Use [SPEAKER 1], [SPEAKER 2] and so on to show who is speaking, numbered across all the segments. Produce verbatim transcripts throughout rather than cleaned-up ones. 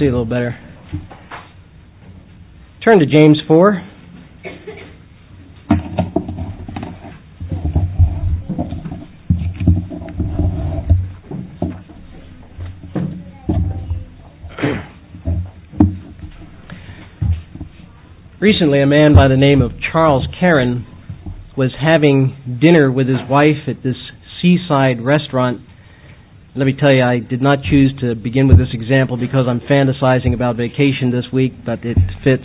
[SPEAKER 1] see a little better. Turn to James four. Recently, a man by the name of Charles Caron was having dinner with his wife at this seaside restaurant. Let me tell you, I did not choose to begin with this example because I'm fantasizing about vacation this week, but it fits.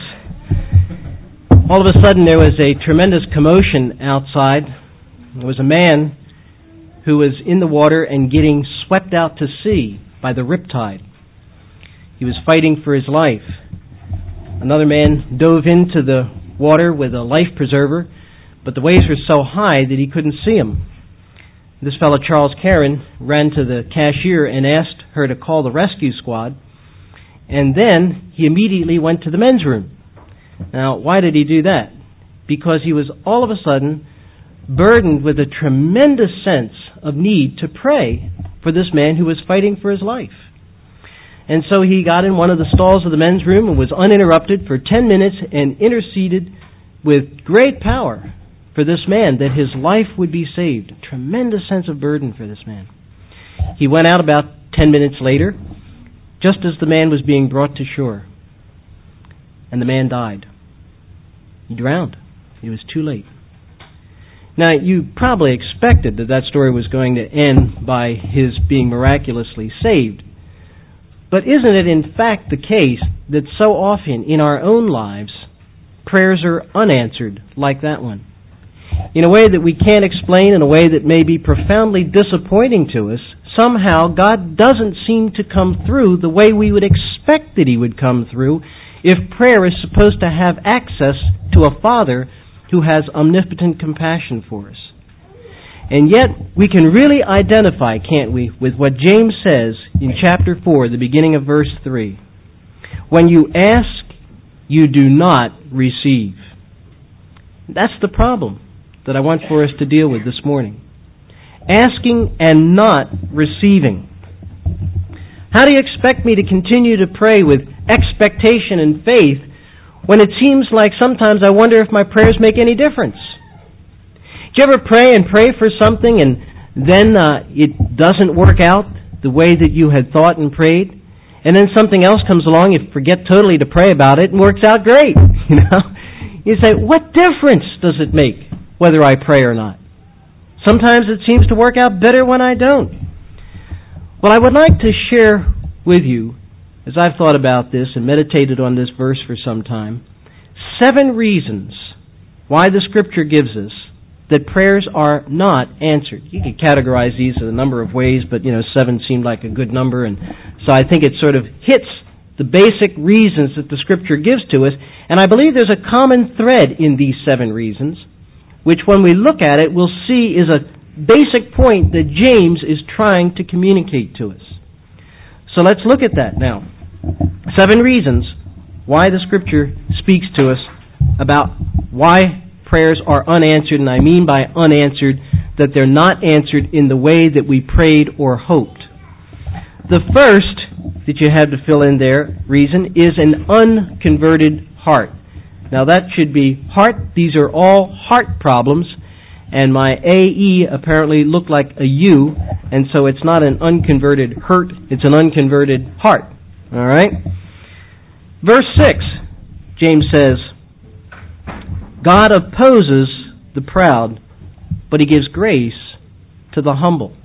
[SPEAKER 1] All of a sudden, there was a tremendous commotion outside. There was a man who was in the water and getting swept out to sea by the riptide. He was fighting for his life. Another man dove into the water with a life preserver, but the waves were so high that he couldn't see him. This fellow, Charles Caron, ran to the cashier and asked her to call the rescue squad, and then he immediately went to the men's room. Now, why did he do that? Because he was all of a sudden burdened with a tremendous sense of need to pray for this man who was fighting for his life. And so he got in one of the stalls of the men's room and was uninterrupted for ten minutes and interceded with great power for this man, that his life would be saved. A tremendous sense of burden for this man. He went out about ten minutes later, just as the man was being brought to shore. And the man died. He drowned. It was too late. Now, you probably expected that that story was going to end by his being miraculously saved. But isn't it in fact the case that so often in our own lives, prayers are unanswered like that one? In a way that we can't explain, in a way that may be profoundly disappointing to us, somehow God doesn't seem to come through the way we would expect that He would come through if prayer is supposed to have access to a Father who has omnipotent compassion for us. And yet, we can really identify, can't we, with what James says in chapter four, the beginning of verse three. When you ask, you do not receive. That's the problem that I want for us to deal with this morning. Asking and not receiving. How do you expect me to continue to pray with expectation and faith when it seems like sometimes I wonder if my prayers make any difference? Do you ever pray and pray for something and then uh, it doesn't work out the way that you had thought and prayed? And then something else comes along, you forget totally to pray about it and works out great. You know, you say, what difference does it make whether I pray or not? Sometimes it seems to work out better when I don't. Well, I would like to share with you, as I've thought about this and meditated on this verse for some time, seven reasons why the Scripture gives us that prayers are not answered. You could categorize these in a number of ways, but, you know, seven seemed like a good number, and so I think it sort of hits the basic reasons that the Scripture gives to us, and I believe there's a common thread in these seven reasons, which when we look at it, we'll see is a basic point that James is trying to communicate to us. So let's look at that now. Seven reasons why the Scripture speaks to us about why prayers are unanswered, and I mean by unanswered that they're not answered in the way that we prayed or hoped. The first that you had to fill in there, reason, is an unconverted heart. Now that should be heart. These are all heart problems, and my A E apparently looked like a U, and so it's not an unconverted hurt, it's an unconverted heart. All right? Verse six, James says, God opposes the proud, but He gives grace to the humble.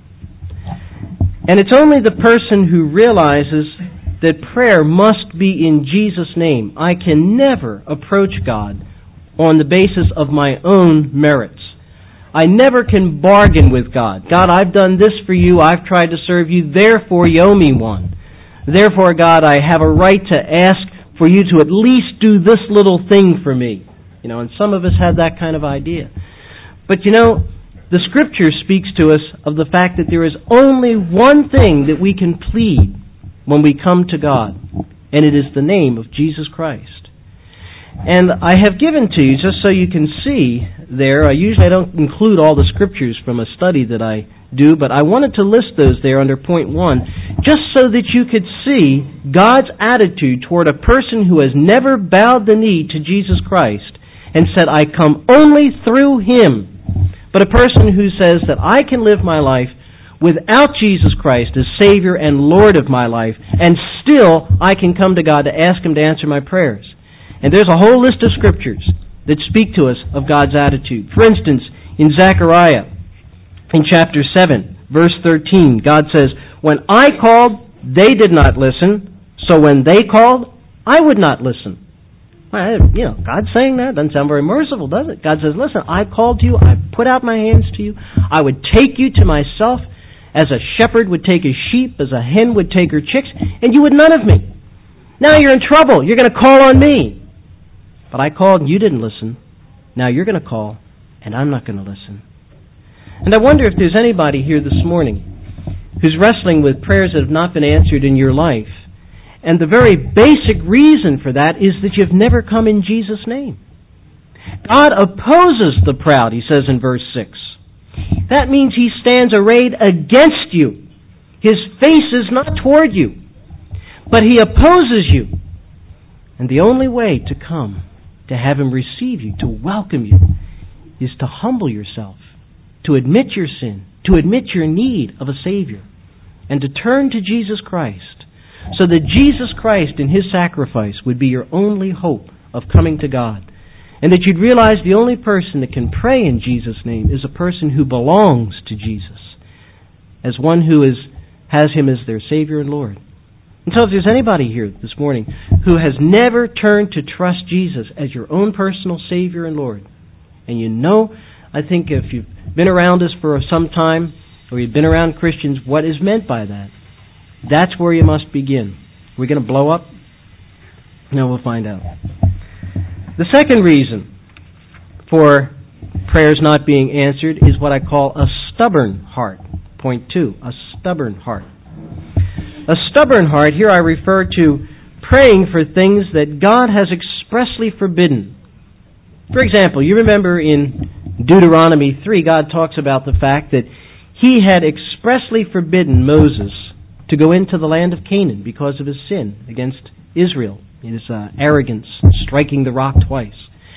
[SPEAKER 1] And it's only the person who realizes that prayer must be in Jesus' name. I can never approach God on the basis of my own merits. I never can bargain with God. God, I've done this for you. I've tried to serve you. Therefore, you owe me one. Therefore, God, I have a right to ask for you to at least do this little thing for me. You know, and some of us have that kind of idea. But you know, the Scripture speaks to us of the fact that there is only one thing that we can plead when we come to God, and it is the name of Jesus Christ. And I have given to you, just so you can see there, I usually don't include all the Scriptures from a study that I do, but I wanted to list those there under point one, just so that you could see God's attitude toward a person who has never bowed the knee to Jesus Christ and said, I come only through Him, but a person who says that I can live my life without Jesus Christ as Savior and Lord of my life, and still I can come to God to ask Him to answer my prayers. And there's a whole list of scriptures that speak to us of God's attitude. For instance, in Zechariah, in chapter seven, verse thirteen, God says, when I called, they did not listen, so when they called, I would not listen. Well, you know, God saying that doesn't sound very merciful, does it? God says, listen, I called you, I put out my hands to you, I would take you to myself as a shepherd would take his sheep, as a hen would take her chicks, and you would none of me. Now you're in trouble, you're going to call on me. But I called and you didn't listen. Now you're going to call, and I'm not going to listen. And I wonder if there's anybody here this morning who's wrestling with prayers that have not been answered in your life. And the very basic reason for that is that you've never come in Jesus' name. God opposes the proud, He says in verse six. That means He stands arrayed against you. His face is not toward you, but He opposes you. And the only way to come, to have Him receive you, to welcome you, is to humble yourself, to admit your sin, to admit your need of a Savior, and to turn to Jesus Christ, so that Jesus Christ in His sacrifice would be your only hope of coming to God, and that you'd realize the only person that can pray in Jesus' name is a person who belongs to Jesus, as one who is has Him as their Savior and Lord. And so if there's anybody here this morning who has never turned to trust Jesus as your own personal Savior and Lord, and you know, I think if you've been around us for some time, or you've been around Christians, what is meant by that? That's where you must begin. We're going to blow up? No, we'll find out. The second reason for prayers not being answered is what I call a stubborn heart. Point two, a stubborn heart. A stubborn heart, here I refer to praying for things that God has expressly forbidden. For example, you remember in Deuteronomy three, God talks about the fact that He had expressly forbidden Moses to go into the land of Canaan because of his sin against Israel, his uh, arrogance, striking the rock twice.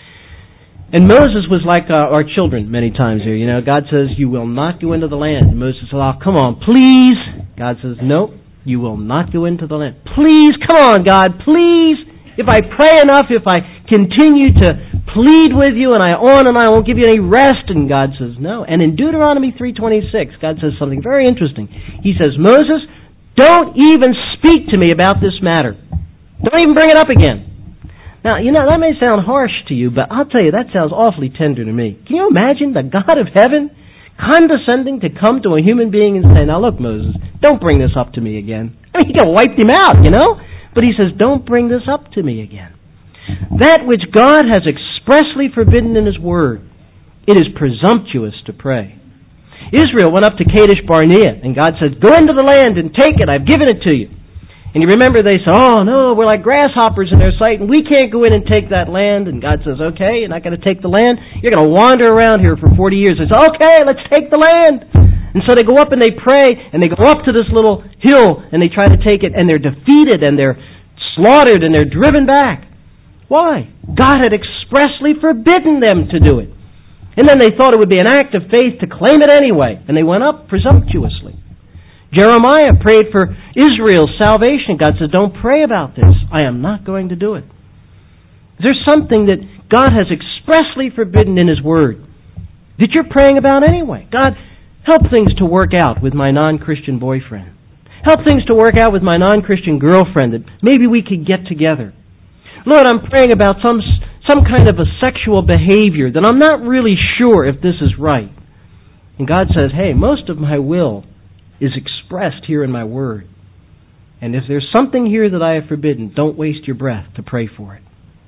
[SPEAKER 1] And Moses was like uh, our children many times here. You know, God says, you will not go into the land. And Moses says, oh, come on, please. God says, no, you will not go into the land. Please, come on, God, please. If I pray enough, if I continue to plead with you and I on and I won't give you any rest. And God says, no. And in Deuteronomy three twenty-six, God says something very interesting. He says, Moses, don't even speak to me about this matter. Don't even bring it up again. Now, you know, that may sound harsh to you, but I'll tell you, that sounds awfully tender to me. Can you imagine the God of heaven condescending to come to a human being and say, now look, Moses, don't bring this up to me again. I mean, he could have wiped him out, you know? But he says, don't bring this up to me again. That which God has expressly forbidden in His Word, it is presumptuous to pray. Israel went up to Kadesh Barnea, and God said, go into the land and take it. I've given it to you. And you remember they said, oh, no, we're like grasshoppers in their sight, and we can't go in and take that land. And God says, okay, you're not going to take the land. You're going to wander around here for forty years. They say, okay, let's take the land. And so they go up and they pray, and they go up to this little hill, and they try to take it, and they're defeated, and they're slaughtered, and they're driven back. Why? God had expressly forbidden them to do it. And then they thought it would be an act of faith to claim it anyway, and they went up presumptuously. Jeremiah prayed for Israel's salvation. God said, don't pray about this. I am not going to do it. There's something that God has expressly forbidden in His Word that you're praying about anyway. God, help things to work out with my non-Christian boyfriend. Help things to work out with my non-Christian girlfriend, that maybe we could get together. Lord, I'm praying about some some kind of a sexual behavior that I'm not really sure if this is right. And God says, hey, most of my will is expressed here in my Word. And if there's something here that I have forbidden, don't waste your breath to pray for it.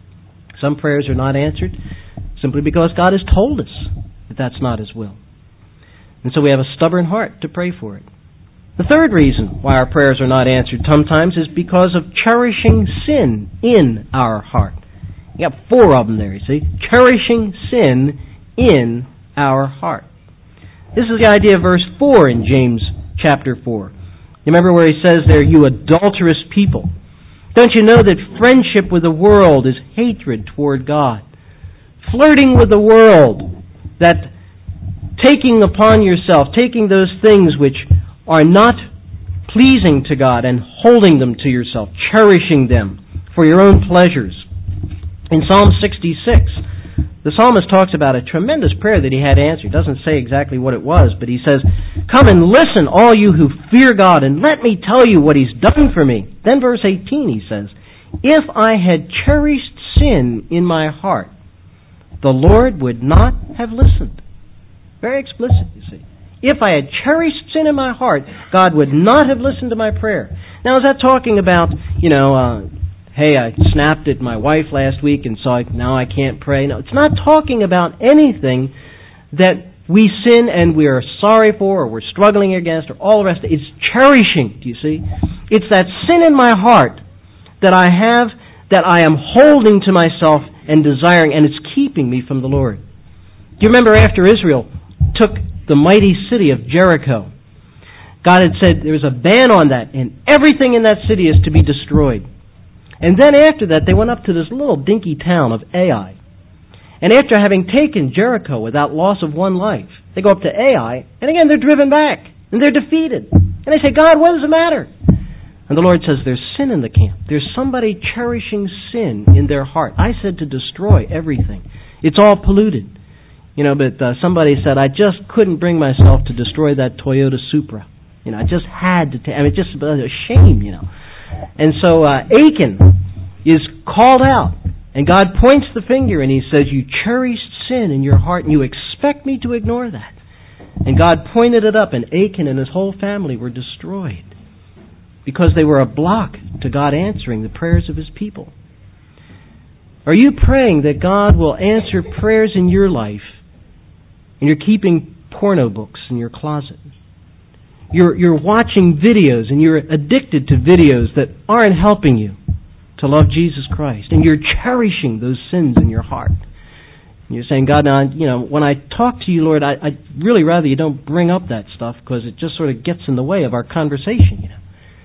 [SPEAKER 1] Some prayers are not answered simply because God has told us that that's not His will. And so we have a stubborn heart to pray for it. The third reason why our prayers are not answered sometimes is because of cherishing sin in our heart. You got four of them there, you see. Cherishing sin in our heart. This is the idea of verse four in James chapter four. You remember where he says there, you adulterous people. Don't you know that friendship with the world is hatred toward God? Flirting with the world, that taking upon yourself, taking those things which are not pleasing to God and holding them to yourself, cherishing them for your own pleasures. In Psalm sixty-six, the psalmist talks about a tremendous prayer that he had answered. He doesn't say exactly what it was, but he says, come and listen, all you who fear God, and let me tell you what He's done for me. Then verse eighteen, he says, if I had cherished sin in my heart, the Lord would not have listened. Very explicit, you see. If I had cherished sin in my heart, God would not have listened to my prayer. Now, is that talking about, you know, uh, hey, I snapped at my wife last week and so I, now I can't pray? No, it's not talking about anything that we sin and we are sorry for or we're struggling against or all the rest. It's cherishing, do you see? It's that sin in my heart that I have, that I am holding to myself and desiring, and it's keeping me from the Lord. Do you remember after Israel took the mighty city of Jericho, God had said there's a ban on that, and everything in that city is to be destroyed. And then after that, they went up to this little dinky town of Ai. And after having taken Jericho without loss of one life, they go up to Ai, and again they're driven back, and they're defeated. And they say, God, what is the matter? And the Lord says, there's sin in the camp. There's somebody cherishing sin in their heart. I said to destroy everything. It's all polluted. You know, but uh, somebody said, I just couldn't bring myself to destroy that Toyota Supra. You know, I just had to. Ta- I mean, it's just a shame, you know. And so uh, Achan is called out, and God points the finger, and He says, you cherished sin in your heart, and you expect me to ignore that. And God pointed it up, and Achan and his whole family were destroyed because they were a block to God answering the prayers of His people. Are you praying that God will answer prayers in your life, and you're keeping porno books in your closet? You're, you're watching videos, and you're addicted to videos that aren't helping you to love Jesus Christ, and you're cherishing those sins in your heart. And you're saying, God, now, you know, when I talk to you, Lord, I, I'd really rather you don't bring up that stuff because it just sort of gets in the way of our conversation, you know.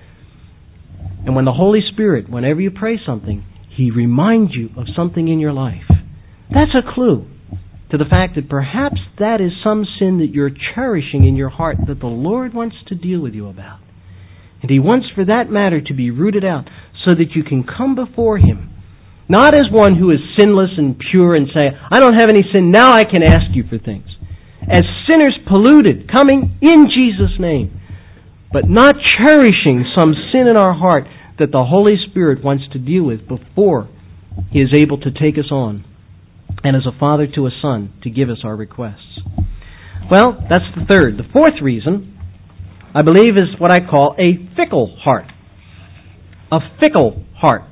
[SPEAKER 1] And when the Holy Spirit, whenever you pray something, He reminds you of something in your life, that's a clue to the fact that perhaps that is some sin that you're cherishing in your heart that the Lord wants to deal with you about. And He wants for that matter to be rooted out so that you can come before Him, not as one who is sinless and pure and say, I don't have any sin, now I can ask you for things. As sinners polluted, coming in Jesus' name, but not cherishing some sin in our heart that the Holy Spirit wants to deal with before He is able to take us on, and as a father to a son, to give us our requests. Well, that's the third. The fourth reason, I believe, is what I call a fickle heart. A fickle heart.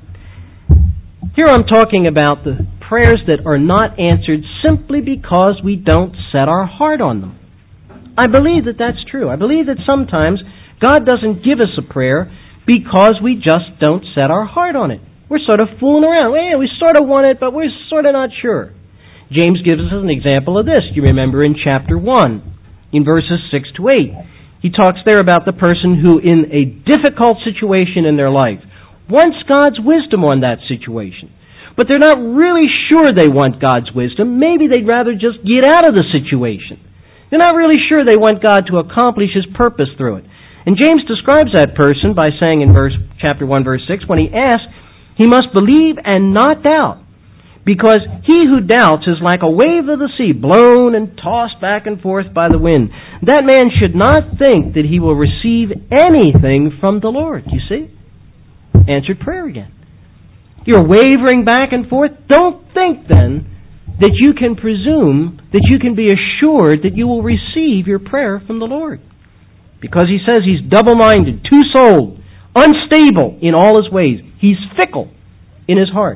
[SPEAKER 1] Here I'm talking about the prayers that are not answered simply because we don't set our heart on them. I believe that that's true. I believe that sometimes God doesn't give us a prayer because we just don't set our heart on it. We're sort of fooling around. Well, yeah, we sort of want it, but we're sort of not sure. James gives us an example of this. You remember in chapter one, in verses six to eight. He talks there about the person who, in a difficult situation in their life, wants God's wisdom on that situation. But they're not really sure they want God's wisdom. Maybe they'd rather just get out of the situation. They're not really sure they want God to accomplish His purpose through it. And James describes that person by saying in verse chapter one, verse six, when he asks, he must believe and not doubt, because he who doubts is like a wave of the sea, blown and tossed back and forth by the wind. That man should not think that he will receive anything from the Lord. You see? Answered prayer again. You're wavering back and forth. Don't think then that you can presume, that you can be assured that you will receive your prayer from the Lord. Because he says he's double-minded, two-souled, unstable in all his ways. He's fickle in his heart.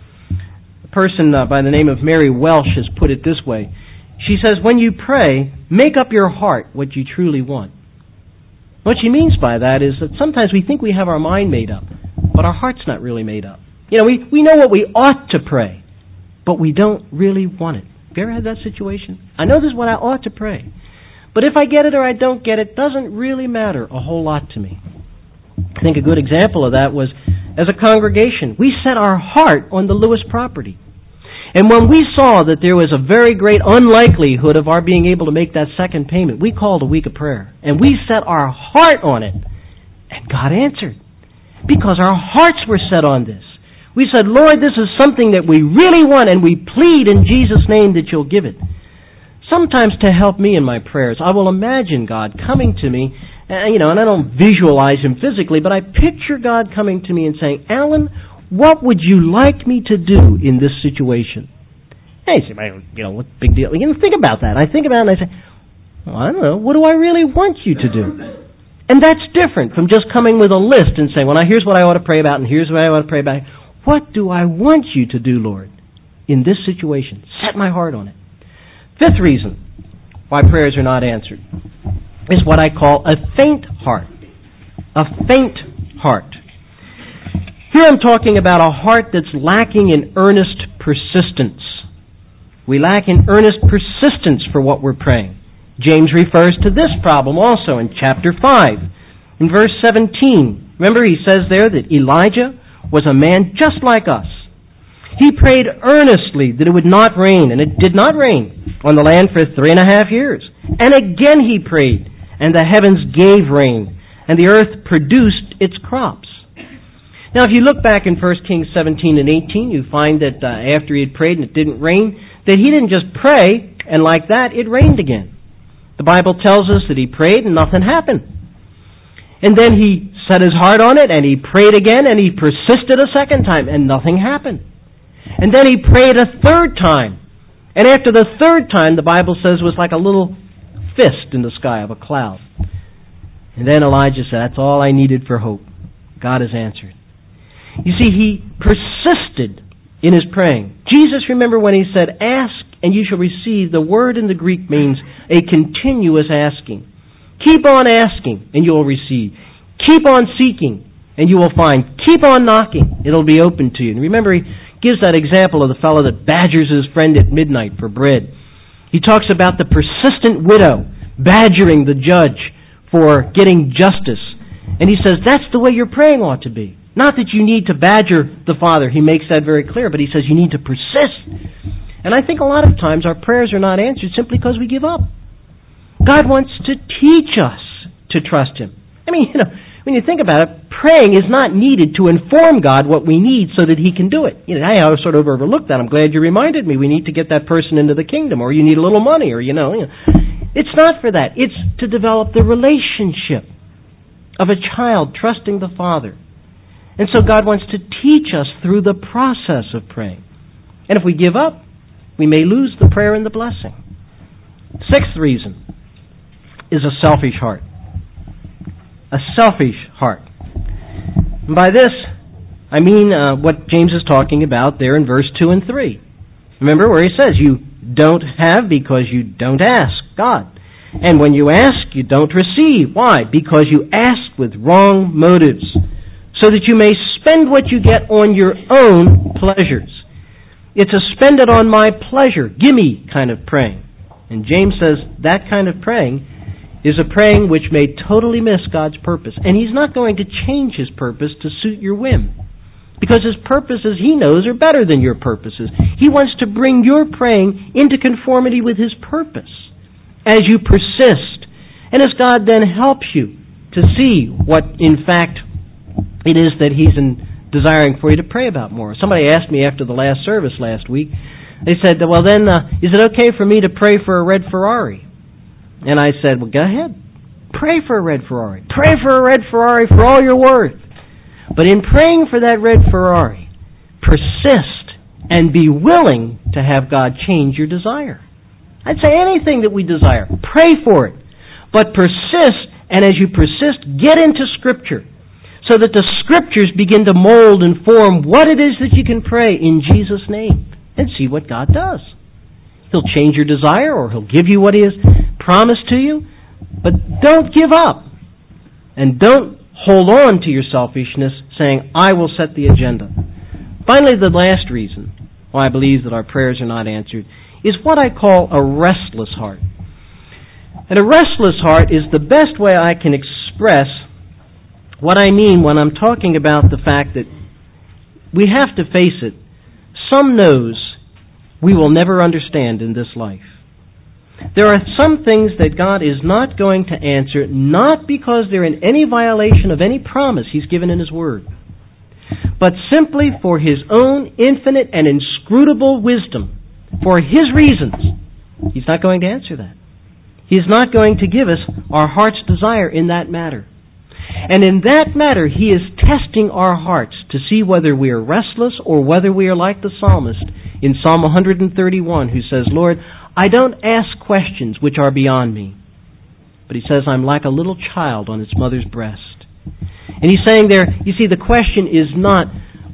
[SPEAKER 1] A person uh, by the name of Mary Welsh has put it this way. She says, when you pray, make up your heart what you truly want. What she means by that is that sometimes we think we have our mind made up, but our heart's not really made up. You know, we, we know what we ought to pray, but we don't really want it. Have you ever had that situation? I know this is what I ought to pray, But if I get it or I don't get it, doesn't really matter a whole lot to me. I think a good example of that was, as a congregation, we set our heart on the Lewis property. And when we saw that there was a very great unlikelihood of our being able to make that second payment, we called a week of prayer. And we set our heart on it. And God answered. Because our hearts were set on this. We said, Lord, this is something that we really want, and we plead in Jesus' name that you'll give it. Sometimes to help me in my prayers, I will imagine God coming to me, uh, you know, and I don't visualize Him physically, but I picture God coming to me and saying, Alan, what would you like me to do in this situation? Hey, you say, well, you know, what big deal? You know, think about that. I think about it and I say, well, I don't know, what do I really want you to do? And that's different from just coming with a list and saying, well, now here's what I ought to pray about and here's what I ought to pray about. What do I want you to do, Lord, in this situation? Set my heart on it. Fifth reason why prayers are not answered is what I call a faint heart. A faint heart. Here I'm talking about a heart that's lacking in earnest persistence. We lack in earnest persistence for what we're praying. James refers to this problem also in chapter five. In verse seventeen, remember he says there that Elijah was a man just like us. He prayed earnestly that it would not rain, and it did not rain on the land for three and a half years. And again he prayed, and the heavens gave rain, and the earth produced its crops. Now, if you look back in First Kings seventeen and eighteen, you find that uh, after he had prayed and it didn't rain, that he didn't just pray, and like that, it rained again. The Bible tells us that he prayed and nothing happened. And then he set his heart on it, and he prayed again, and he persisted a second time, and nothing happened. And then he prayed a third time. And after the third time, the Bible says it was like a little fist in the sky of a cloud. And then Elijah said, that's all I needed for hope. God has answered. You see, he persisted in his praying. Jesus, remember when he said, ask and you shall receive, the word in the Greek means a continuous asking. Keep on asking and you will receive. Keep on seeking and you will find. Keep on knocking. It'll be open to you. And remember, he gives that example of the fellow that badgers his friend at midnight for bread. He talks about the persistent widow badgering the judge for getting justice. And he says that's the way your praying ought to be. Not that you need to badger the Father. He makes that very clear. But he says you need to persist. And I think a lot of times our prayers are not answered simply because we give up. God wants to teach us to trust Him. I mean, you know, when you think about it, praying is not needed to inform God what we need so that He can do it. You know, I sort of overlooked that. I'm glad you reminded me. We need to get that person into the kingdom, or you need a little money, or, you know. You know. It's not for that. It's to develop the relationship of a child trusting the Father. And so God wants to teach us through the process of praying. And if we give up, we may lose the prayer and the blessing. Sixth reason is a selfish heart. A selfish heart. And by this, I mean uh, what James is talking about there in verse two and three. Remember where he says, you don't have because you don't ask God. And when you ask, you don't receive. Why? Because you ask with wrong motives, so that you may spend what you get on your own pleasures. It's a spend it on my pleasure, gimme kind of praying. And James says that kind of praying is a praying which may totally miss God's purpose. And He's not going to change His purpose to suit your whim. Because His purposes, He knows, are better than your purposes. He wants to bring your praying into conformity with His purpose as you persist. And as God then helps you to see what, in fact, it is that He's in desiring for you to pray about more. Somebody asked me after the last service last week, they said, well then, uh, is it okay for me to pray for a red Ferrari? And I said, well, go ahead. Pray for a red Ferrari. Pray for a red Ferrari for all you're worth. But in praying for that red Ferrari, persist and be willing to have God change your desire. I'd say anything that we desire, pray for it. But persist, and as you persist, get into Scripture so that the Scriptures begin to mold and form what it is that you can pray in Jesus' name and see what God does. He'll change your desire, or He'll give you what He has promised to you. But don't give up. And don't hold on to your selfishness saying, I will set the agenda. Finally, the last reason why I believe that our prayers are not answered is what I call a restless heart. And a restless heart is the best way I can express what I mean when I'm talking about the fact that we have to face it. Some no's we will never understand in this life. There are some things that God is not going to answer, not because they're in any violation of any promise He's given in His Word, but simply for His own infinite and inscrutable wisdom, for His reasons. He's not going to answer that. He's not going to give us our heart's desire in that matter. And in that matter, He is testing our hearts to see whether we are restless or whether we are like the psalmist in Psalm one thirty-one, who says, Lord, I don't ask questions which are beyond me. But he says, I'm like a little child on its mother's breast. And he's saying there, you see, the question is not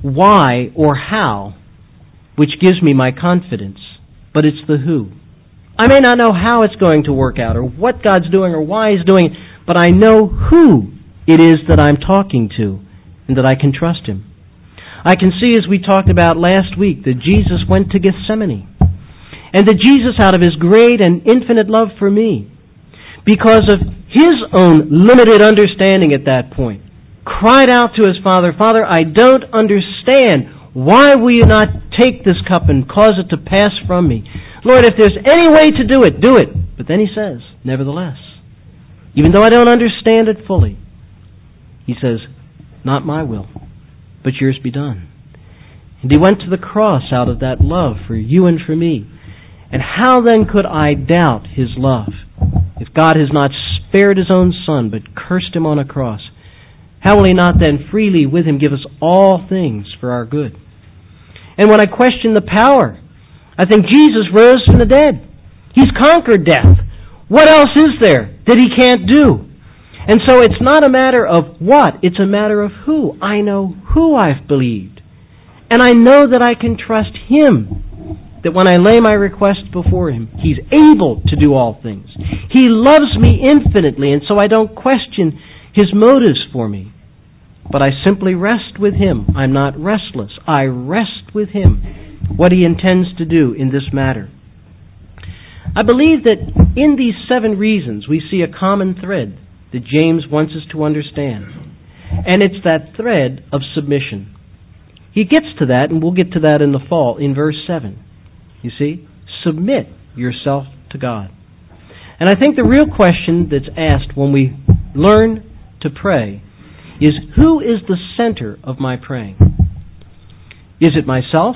[SPEAKER 1] why or how, which gives me my confidence, but it's the who. I may not know how it's going to work out or what God's doing or why He's doing it, but I know who it is that I'm talking to and that I can trust Him. I can see, as we talked about last week, that Jesus went to Gethsemane. And that Jesus, out of His great and infinite love for me, because of His own limited understanding at that point, cried out to His Father, Father, I don't understand. Why will You not take this cup and cause it to pass from me? Lord, if there's any way to do it, do it. But then He says, nevertheless, even though I don't understand it fully, He says, not my will, but Yours be done. And He went to the cross out of that love for you and for me. And how then could I doubt His love if God has not spared His own Son but cursed Him on a cross? How will He not then freely with Him give us all things for our good? And when I question the power, I think Jesus rose from the dead. He's conquered death. What else is there that He can't do? And so it's not a matter of what, it's a matter of who. I know who I've believed. And I know that I can trust Him. That when I lay my request before Him, He's able to do all things. He loves me infinitely, and so I don't question His motives for me. But I simply rest with Him. I'm not restless. I rest with Him, what He intends to do in this matter. I believe that in these seven reasons we see a common thread that James wants us to understand. And it's that thread of submission. He gets to that, and we'll get to that in the fall, in verse seven. You see, submit yourself to God. And I think the real question that's asked when we learn to pray is, who is the center of my praying? Is it myself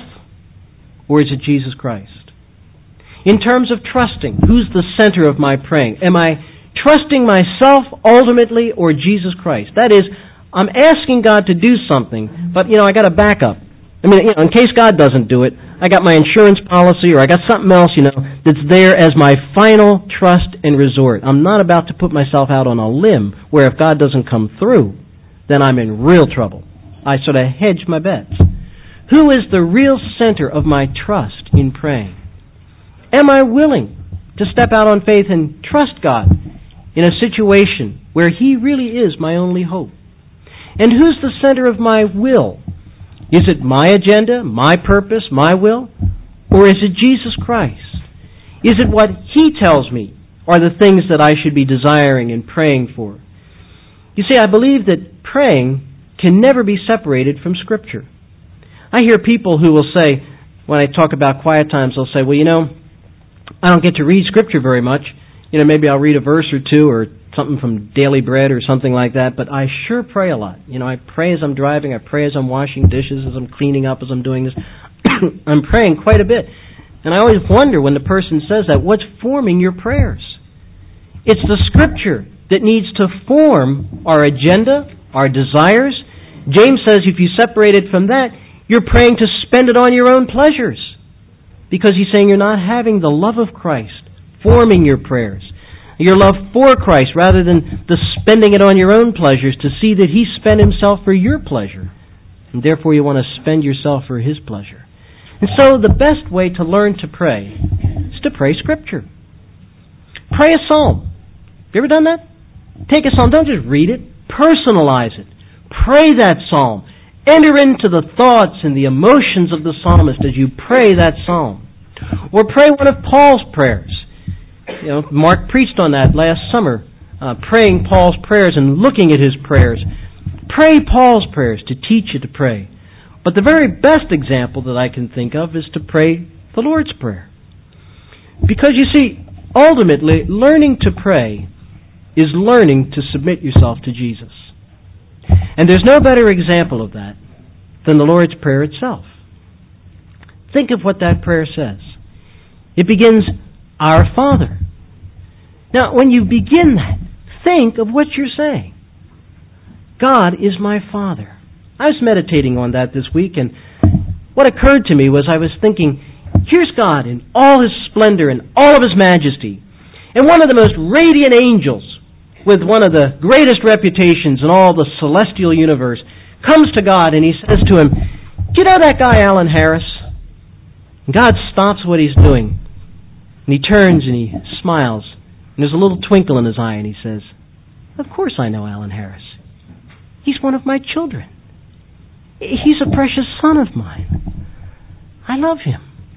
[SPEAKER 1] or is it Jesus Christ? In terms of trusting, who's the center of my praying? Am I trusting myself ultimately or Jesus Christ? That is, I'm asking God to do something, but, you know, I got a backup. I mean, you know, in case God doesn't do it, I got my insurance policy or I got something else, you know, that's there as my final trust and resort. I'm not about to put myself out on a limb where if God doesn't come through, then I'm in real trouble. I sort of hedge my bets. Who is the real center of my trust in praying? Am I willing to step out on faith and trust God in a situation where He really is my only hope? And who's the center of my will? Is it my agenda, my purpose, my will? Or is it Jesus Christ? Is it what He tells me are the things that I should be desiring and praying for? You see, I believe that praying can never be separated from Scripture. I hear people who will say, when I talk about quiet times, they'll say, well, you know, I don't get to read Scripture very much. You know, maybe I'll read a verse or two or something from Daily Bread or something like that, but I sure pray a lot. You know, I pray as I'm driving, I pray as I'm washing dishes, as I'm cleaning up, as I'm doing this. I'm praying quite a bit. And I always wonder when the person says that, what's forming your prayers? It's the Scripture that needs to form our agenda, our desires. James says if you separate it from that, you're praying to spend it on your own pleasures. Because he's saying you're not having the love of Christ forming your prayers. Your love for Christ rather than the spending it on your own pleasures to see that He spent Himself for your pleasure. And therefore you want to spend yourself for His pleasure. And so the best way to learn to pray is to pray Scripture. Pray a psalm. Have you ever done that? Take a psalm. Don't just read it. Personalize it. Pray that psalm. Enter into the thoughts and the emotions of the psalmist as you pray that psalm. Or pray one of Paul's prayers. You know, Mark preached on that last summer, uh, praying Paul's prayers and looking at his prayers. Pray Paul's prayers to teach you to pray. But the very best example that I can think of is to pray the Lord's Prayer. Because you see, ultimately, learning to pray is learning to submit yourself to Jesus. And there's no better example of that than the Lord's Prayer itself. Think of what that prayer says. It begins, Our Father. Now, when you begin that, think of what you're saying. God is my Father. I was meditating on that this week, and what occurred to me was I was thinking, here's God in all His splendor and all of His majesty, and one of the most radiant angels with one of the greatest reputations in all the celestial universe comes to God and he says to him, do you know that guy Alan Harris? And God stops what he's doing, and he turns and he smiles, and there's a little twinkle in his eye, and he says, of course I know Alan Harris. He's one of my children. He's a precious son of mine. I love him.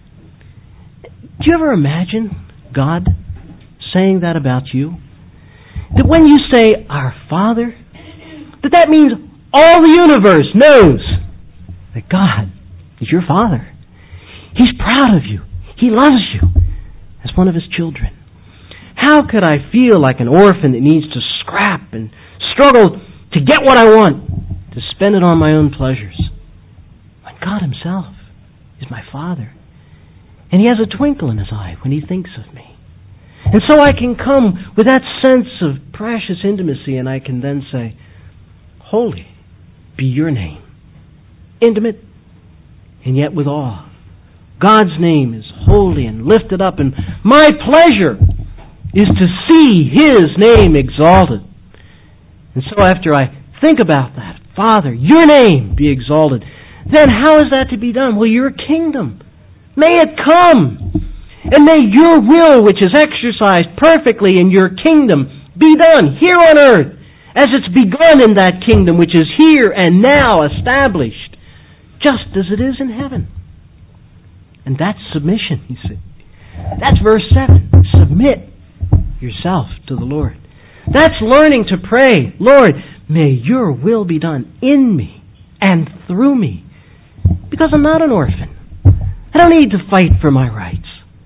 [SPEAKER 1] Do you ever imagine God saying that about you? That when you say, Our Father, that that means all the universe knows that God is your Father. He's proud of you. He loves you as one of His children. How could I feel like an orphan that needs to scrap and struggle to get what I want, to spend it on my own pleasures, when God Himself is my Father, and He has a twinkle in His eye when He thinks of me? And so I can come with that sense of precious intimacy, and I can then say, holy be your name. Intimate, and yet with awe. God's name is holy and lifted up, and my pleasure is to see His name exalted. And so after I think about that, Father, your name be exalted, then how is that to be done? Well, your kingdom, may it come. And may your will, which is exercised perfectly in your kingdom, be done here on earth as it's begun in that kingdom which is here and now established, just as it is in heaven. And that's submission, you see. That's verse seven. Submit yourself to the Lord. That's learning to pray, Lord, may your will be done in me and through me. Because I'm not an orphan. I don't need to fight for my rights.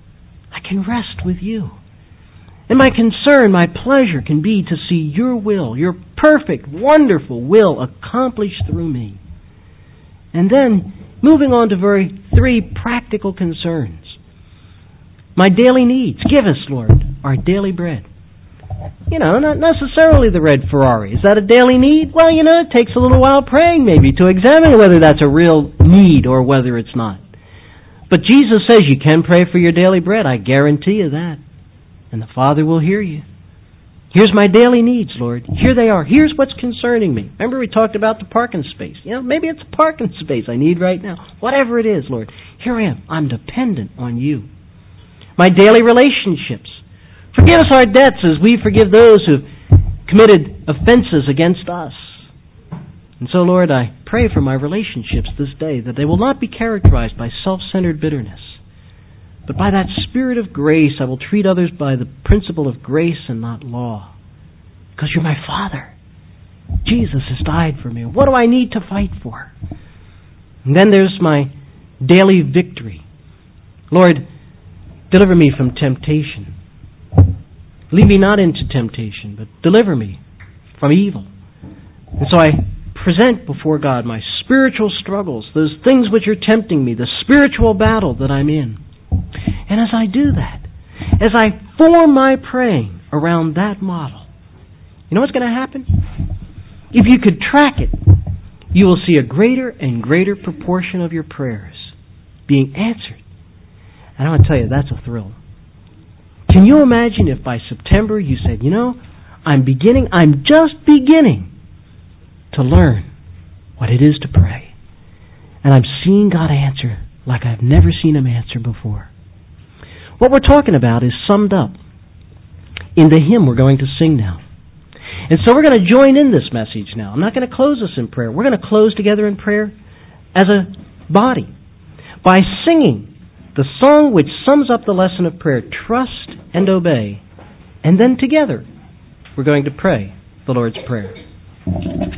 [SPEAKER 1] I can rest with you. And my concern, my pleasure can be to see your will, your perfect, wonderful will accomplished through me. And then, moving on to very three practical concerns. My daily needs. Give us, Lord, our daily bread. You know, not necessarily the red Ferrari. Is that a daily need? Well, you know, it takes a little while praying maybe to examine whether that's a real need or whether it's not. But Jesus says you can pray for your daily bread. I guarantee you that. And the Father will hear you. Here's my daily needs, Lord. Here they are. Here's what's concerning me. Remember we talked about the parking space. You know, maybe it's a parking space I need right now. Whatever it is, Lord. Here I am. I'm dependent on you. My daily relationships. Forgive us our debts as we forgive those who've committed offenses against us. And so, Lord, I pray for my relationships this day, that they will not be characterized by self-centered bitterness, but by that spirit of grace. I will treat others by the principle of grace and not law. Because you're my Father. Jesus has died for me. What do I need to fight for? And then there's my daily victory. Lord, deliver me from temptation. Lead me not into temptation, but deliver me from evil. And so I present before God my spiritual struggles, those things which are tempting me, the spiritual battle that I'm in. And as I do that, as I form my praying around that model, you know what's going to happen? If you could track it, you will see a greater and greater proportion of your prayers being answered. And I want to tell you, that's a thrill. Can you imagine if by September you said, you know, I'm beginning, I'm just beginning to learn what it is to pray. And I'm seeing God answer like I've never seen Him answer before. What we're talking about is summed up in the hymn we're going to sing now. And so we're going to join in this message now. I'm not going to close us in prayer. We're going to close together in prayer as a body by singing the song which sums up the lesson of prayer, Trust and obey. And then together, we're going to pray the Lord's Prayer.